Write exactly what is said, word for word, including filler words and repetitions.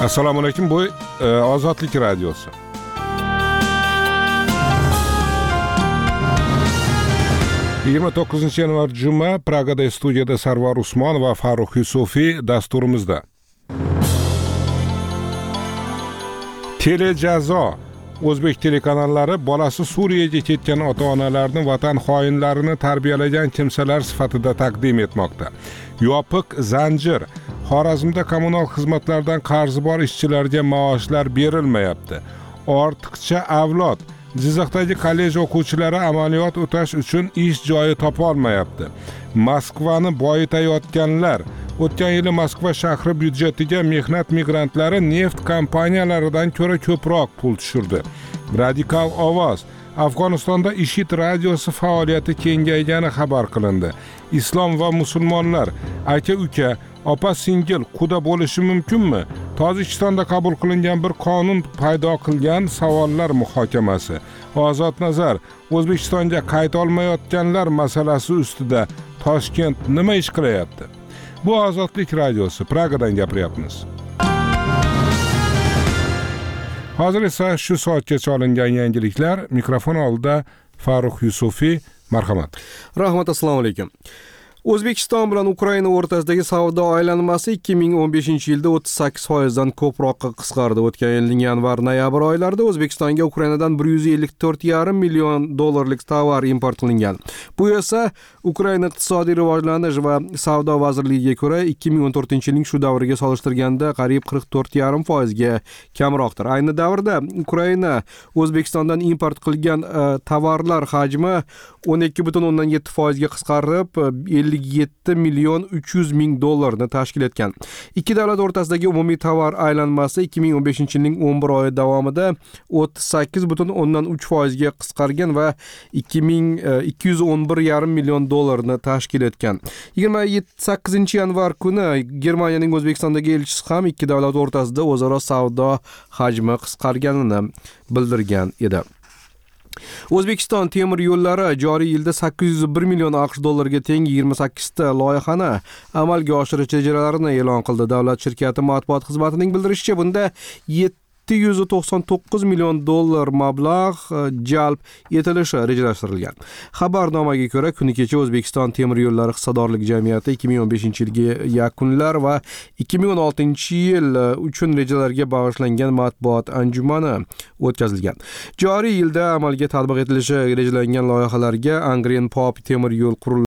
Assalomu alaykum. Bu e, Ozodlik radiosi. yigirma to'qqizinchi yanvar juma Pragada studiyada Sarvar Usmon va Farruh Yusufiy dasturimizda. Telejazo. O'zbek telekanallari bolasi Suriyaga ketgan ota-onalarni vatan xoinlarini tarbiyalagan kimsalar sifatida taqdim etmoqda. Yopiq zanjir. Xorazmda kommunal xizmatlardan qarzi bor ishchilarga maoshlar berilmayapti. Ortiqcha avlod. Jizzaxdagi kollej o'quvchilari amaliyot o'tash uchun ish joyi topa olmayapti. Moskvani boyitayotganlar. O'tgan yili Moskva shahri byudjetiga mehnat migrantlari neft kompaniyalaridan ko'ra ko'proq pul tushirdi. Radikal ovoz. Afg'onistonda IShID radiosi faoliyati kengaygani xabar qilindi. Islom va musulmonlar aka-uka, opa-singil quda bo'lishi mumkinmi? Tojikistonda qabul qilingan bir qonun paydo qilgan savollar muhokamasi. Ozod nazar. O'zbekistonga qayta olmayotganlar masalasi ustida Toshkent nima ish qilyapti? Bu Ozodlik radiosi. Pragadan gapiryapmiz. Hozir esa shu soatgacha olingan yangiliklar. Mikrofon oldida Farruh Yusufiy. Marhamat. Rahmat, assalomu alaykum. O'zbekiston bilan Ukraina o'rtasidagi savdo aylanmasi ikki ming o'n beshinchi yilda o'ttiz sakkiz foiz dan ko'proqqa qisqardi. O'tgan yilning yanvar-noyabr oylarida O'zbekistonga Ukrainadan bir yuz ellik to'rt yarim million dollarlik tovar import qilingan. Bu esa Ukraina iqtisodiy rivojlanish va savdo vazirligiga ko'ra ikki ming o'n to'rtinchi yilning shu davriga solishtirganda qariyb qirq to'rt yarim foiz ga kamroqdir. Ayni davrda Ukraina O'zbekistondan import qilgan uh, tovarlar hajmi o'n ikki butun o'ndan yetti foiz ga qisqarib ellik yetti million uch yuz ming dollarni tashkil etgan. Ikki davlat o'rtasidagi umumiy tovar aylanmasi ikki ming o'n beshinchi yilning o'n bir oyi davomida o'ttiz sakkiz butun o'ndan uch foiz ga qisqargan va ikki ming ikki yuz o'n bir yarim million dollarni tashkil etgan. yigirma sakkizinchi yanvar kuni Germaniyaning O'zbekistondagi elchisi ham ikki davlat o'rtasida o'zaro savdo hajmi qisqarganini bildirgan edi. O'zbekiston temir yo'llari joriy yilda sakkiz yuz bir million AQSh dollariga teng yigirma sakkiz ta loyihani amalga oshirish rejalarini e'lon qildi. Davlat shirkati matbuot xizmatining bildirishicha, bunda yetti yuz to'qson to'qqiz million dollar mablag' jalb etilishi rejalashtirilgan. Xabarnomaga ko'ra, kuni kecha O'zbekiston temir yo'llari hissadorlik jamiyati ikki ming o'n beshinchi yilgi yakunlar va ikki ming o'n oltinchi yil uchun rejalarga bag'ishlangan matbuot anjumani o'tkazilgan. Joriy yilda amalga tatbiq etilishi rejalangan loyihalarga Angren Pop temir yo'l qurilishi